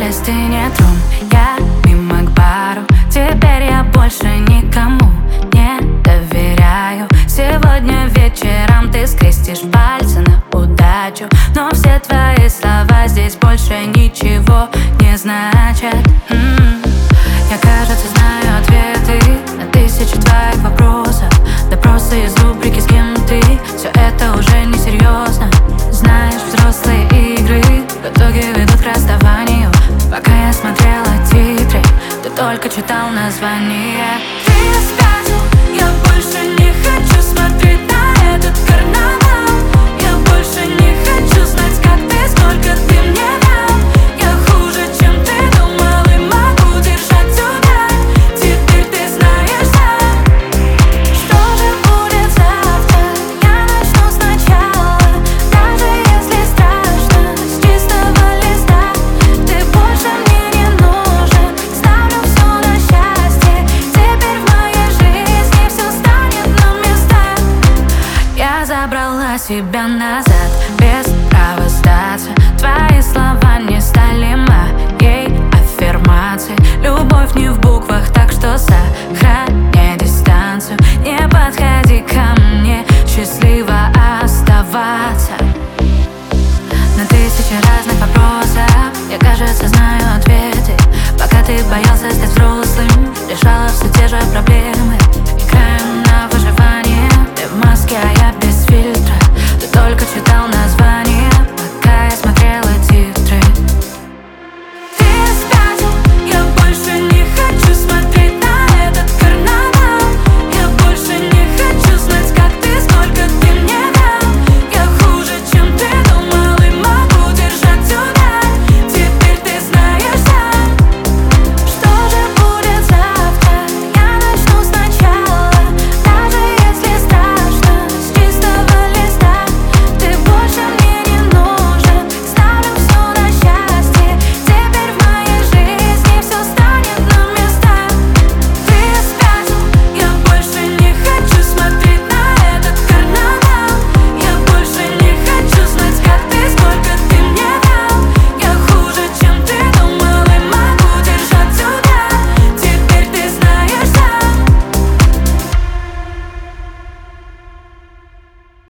шелест и не трун. Я мимо к бару, теперь я больше никому не доверяю. Сегодня вечером ты скрестишь пальцы на удачу, но все твои слова здесь больше ничего не значат. Я, кажется, знаю ответы на тысячи твоих вопросов. Да просто из рубрики «С кем ты?» Все это уже не серьезно. Знаешь, взрослые игры в итоге ведут к расставанию. Пока я смотрела титры, ты только читал название. Ты спятил, я больше не хочу смотреть на этот карнавал. Я больше не хочу знать, как ты, сколько ты